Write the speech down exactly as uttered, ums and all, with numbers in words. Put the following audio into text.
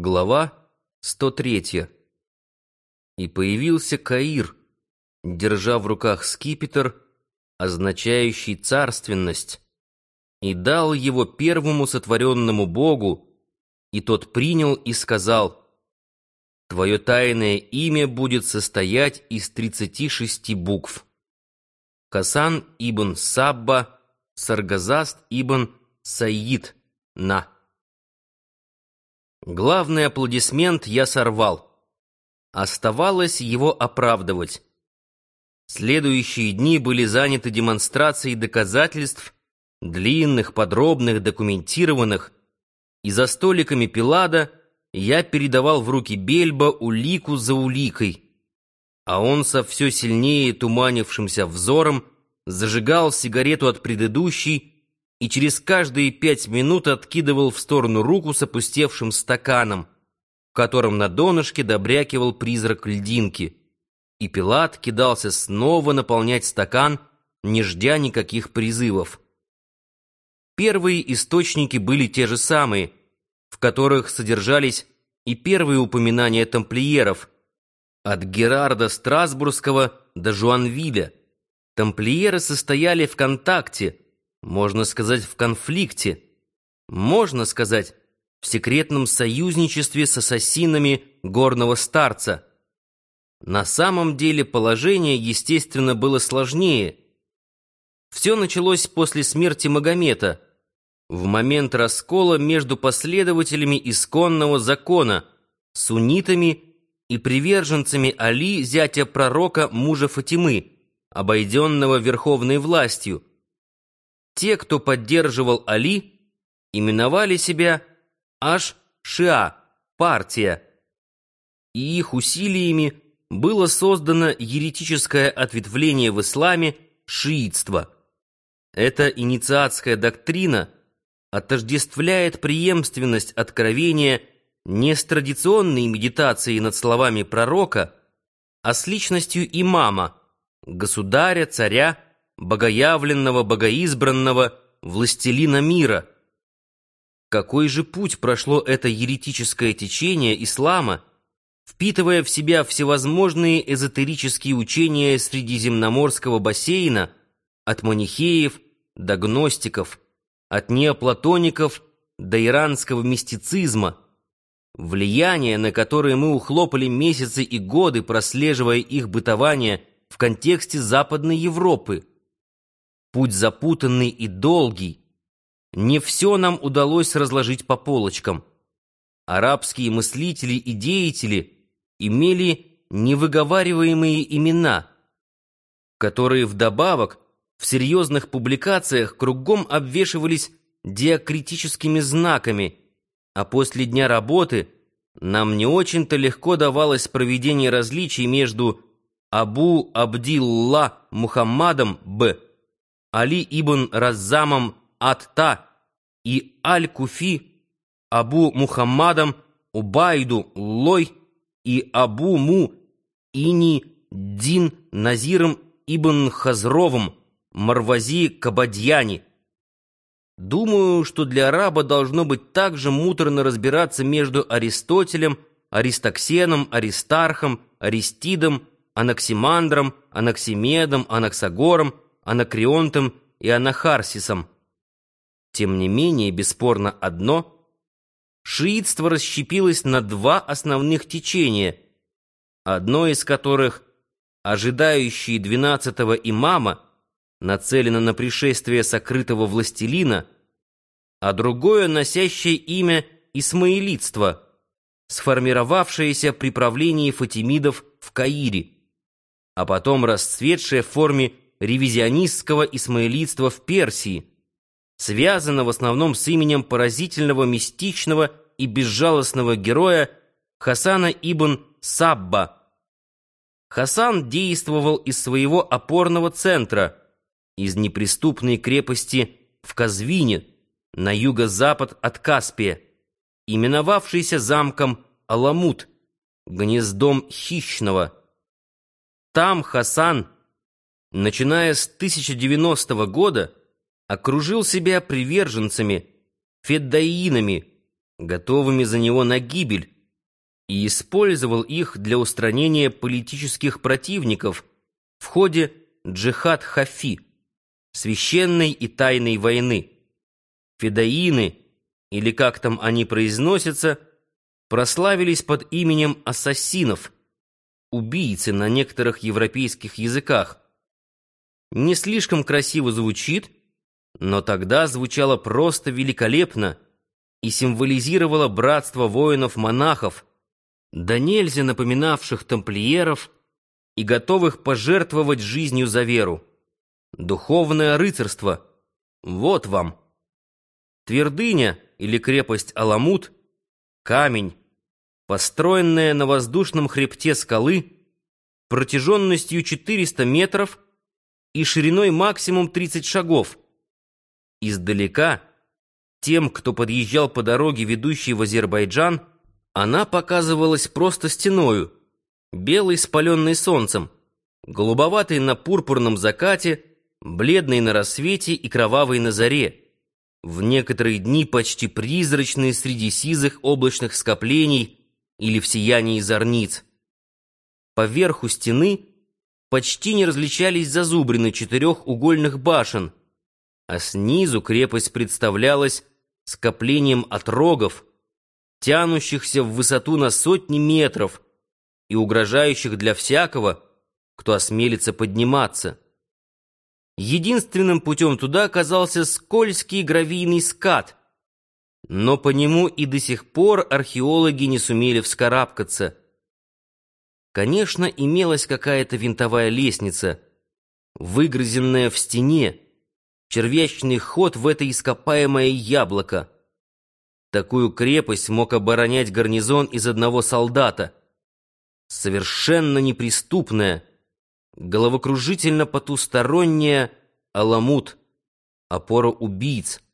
Глава сто третья. И появился Каир, держа в руках скипетр, означающий царственность, и дал его первому сотворенному Богу, и тот принял и сказал: «Твое тайное имя будет состоять из тридцати шести букв». Хасан ибн Сабба, Саргазаст ибн Саид, на. Главный аплодисмент я сорвал. Оставалось его оправдывать. Следующие дни были заняты демонстрацией доказательств, длинных, подробных, документированных, и за столиками Пилада я передавал в руки Бельба улику за уликой, а он со все сильнее туманившимся взором зажигал сигарету от предыдущей и через каждые пять минут откидывал в сторону руку с опустевшим стаканом, в котором на донышке добрякивал призрак льдинки, и Пилат кидался снова наполнять стакан, не ждя никаких призывов. Первые источники были те же самые, в которых содержались и первые упоминания тамплиеров, от Герарда Страсбургского до Жуанвиля. Тамплиеры состояли в контакте, можно сказать, в конфликте, можно сказать, в секретном союзничестве с ассасинами горного старца. На самом деле положение, естественно, было сложнее. Все началось после смерти Магомета, в момент раскола между последователями исконного закона, суннитами и приверженцами Али, зятя пророка, мужа Фатимы, обойденного верховной властью. Те, кто поддерживал Али, именовали себя Аш-Шиа, партия, и их усилиями было создано еретическое ответвление в исламе — шиитство. Эта инициатская доктрина отождествляет преемственность откровения не с традиционной медитацией над словами пророка, а с личностью имама, государя, царя, богоявленного, богоизбранного, властелина мира. Какой же путь прошло это еретическое течение ислама, впитывая в себя всевозможные эзотерические учения Средиземноморского бассейна, от манихеев до гностиков, от неоплатоников до иранского мистицизма, влияние, на которое мы ухлопали месяцы и годы, прослеживая их бытование в контексте Западной Европы. Путь запутанный и долгий. Не все нам удалось разложить по полочкам. Арабские мыслители и деятели имели невыговариваемые имена, которые вдобавок в серьезных публикациях кругом обвешивались диакритическими знаками, а после дня работы нам не очень-то легко давалось проведение различий между Абу Абдилла Мухаммадом Б., Али ибн Раззамом Ат-Та и Аль-Куфи, Абу Мухаммадом Убайду Лой и Абу Му Ини Дин Назиром ибн Хазровым Марвази Кабадьяни. Думаю, что для араба должно быть так же муторно разбираться между Аристотелем, Аристоксеном, Аристархом, Аристидом, Анаксимандром, Анаксимедом, Анаксагором, Анакреонтом и Анахарсисом. Тем не менее, бесспорно одно: шиитство расщепилось на два основных течения, одно из которых, ожидающее двенадцатого имама, нацелено на пришествие сокрытого властелина, а другое, носящее имя исмаилитство, сформировавшееся при правлении фатимидов в Каире, а потом расцветшее в форме ревизионистского исмаилитства в Персии, связано в основном с именем поразительного, мистичного и безжалостного героя Хасана ибн Сабба. Хасан действовал из своего опорного центра, из неприступной крепости в Казвине, на юго-запад от Каспия, именовавшейся замком Аламут, гнездом хищного. Там Хасан, начиная с тысяча девяностого года, окружил себя приверженцами, феддаинами, готовыми за него на гибель, и использовал их для устранения политических противников в ходе джихад-хафи, священной и тайной войны. Федоины, или как там они произносятся, прославились под именем ассасинов, убийцы на некоторых европейских языках. Не слишком красиво звучит, но тогда звучало просто великолепно и символизировало братство воинов-монахов, да нельзя напоминавших тамплиеров и готовых пожертвовать жизнью за веру. Духовное рыцарство — вот вам. Твердыня или крепость Аламут — камень, построенная на воздушном хребте скалы, протяженностью четыреста метров и шириной максимум тридцать шагов. Издалека, тем, кто подъезжал по дороге, ведущей в Азербайджан, она показывалась просто стеною, белой, спаленной солнцем, голубоватой на пурпурном закате, бледной на рассвете и кровавой на заре, в некоторые дни почти призрачной среди сизых облачных скоплений или в сиянии зорниц. Поверху стены почти не различались зазубрины четырехугольных башен, а снизу крепость представлялась скоплением отрогов, тянущихся в высоту на сотни метров и угрожающих для всякого, кто осмелится подниматься. Единственным путем туда оказался скользкий гравийный скат, но по нему и до сих пор археологи не сумели вскарабкаться. Конечно, имелась какая-то винтовая лестница, выгрызенная в стене, червячный ход в это ископаемое яблоко. Такую крепость мог оборонять гарнизон из одного солдата. Совершенно неприступная, головокружительно потусторонняя Аламут, опора убийц,